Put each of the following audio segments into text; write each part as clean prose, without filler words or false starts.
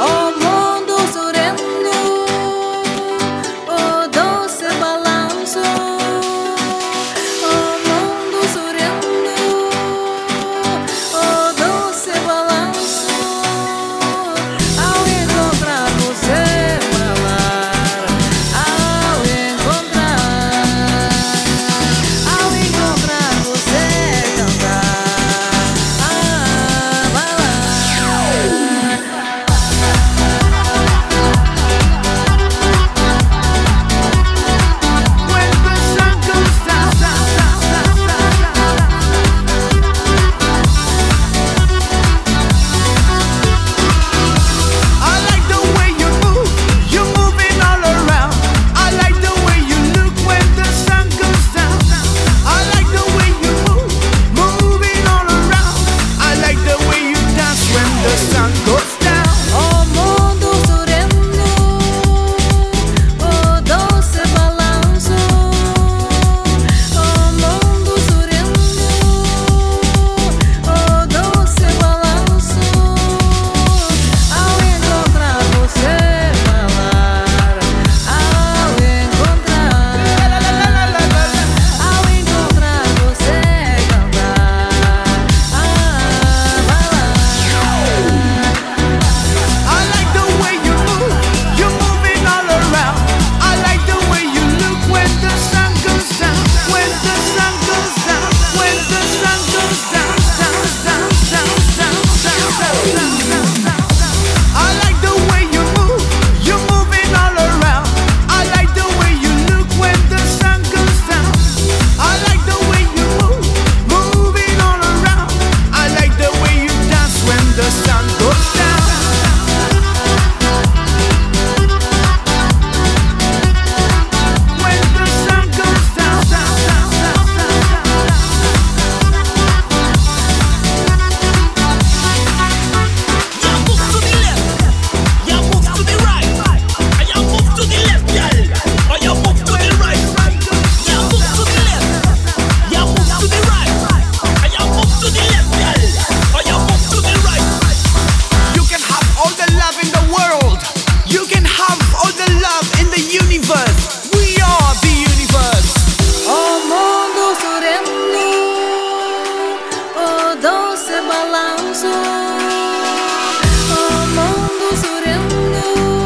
O mundo sorrindo, o doce balanço. O mundo sorrindo, o doce balanço. Ao encontrar você falar, ao encontrar você cantar, balar. O mundo sorrindo, o doce balanço. O mundo sorrindo, o doce balanço. Ao encontrar você falar, ao encontrar você cantar, balar. I like the way you move, you're moving all around. I like the way you look when the sun goes down. When the sun goes down, when the sun goes down, down, down, down, down, down, down, down, down. I like the way you move, you're moving all around. I like the way you look when the sun goes down. I like the way you move, moving all around. I like the way you dance when the sun goes down. When the sun goes down, down, down, down, down, You move to the left, you move to the right, and you move to the left, girl, or you move to the right. You move to the left, you move to the right, and you move to the left, girl, or you move to the right. You can have all the love in the world. You can have all the love in the universe. We are the universe. O mundo sorrindo, o doce balanço. O mundo sorrindo,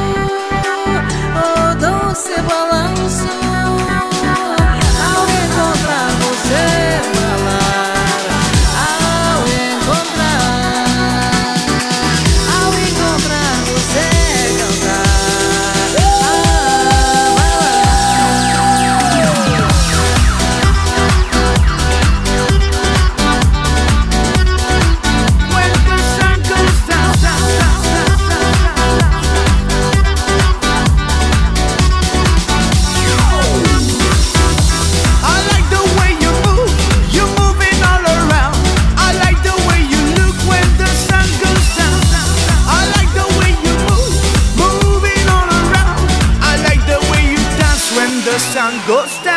o doce balanço. Ao encontrar você falar, ao encontrar você cantar, balar. When the sun goes down, down, down, down, down, I like the way you move, you're moving all around. I like the way you look when the sun goes down. I like the way you move, moving all around. I like the way you dance when the sun goes down.